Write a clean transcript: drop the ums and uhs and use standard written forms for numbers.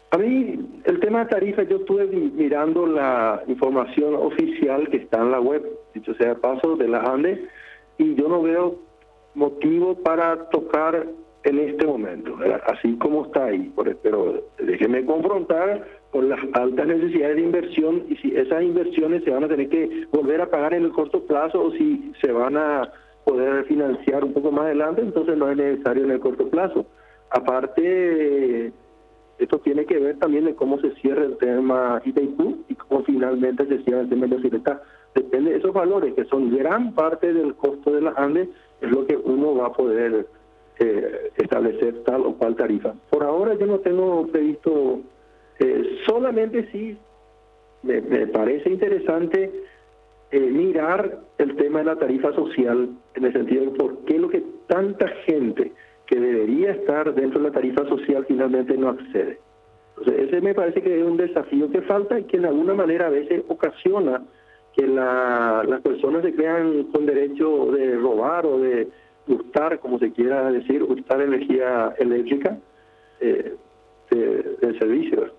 A mí, el tema de tarifas, yo estuve mirando la información oficial que está en la web, dicho sea de paso, de la ANDE, y yo no veo motivo para tocar en este momento, ¿verdad? Así como está ahí. Pero déjeme confrontar con las altas necesidades de inversión y si esas inversiones se van a tener que volver a pagar en el corto plazo o si se van a poder financiar un poco más adelante, entonces no es necesario en el corto plazo. Aparte, esto tiene que ver también de cómo se cierra el tema Itaipú y cómo finalmente se cierra el tema de Yacyretá. Depende de esos valores, que son gran parte del costo de las Andes, es lo que uno va a poder establecer tal o cual tarifa. Por ahora yo no tengo previsto, solamente sí me parece interesante mirar el tema de la tarifa social, en el sentido de por qué lo que tanta gente que debería estar dentro de la tarifa social finalmente no accede. Entonces, ese me parece que es un desafío que falta y que en alguna manera a veces ocasiona que las personas se crean con derecho de robar o de hurtar, como se quiera decir, hurtar energía eléctrica del servicio.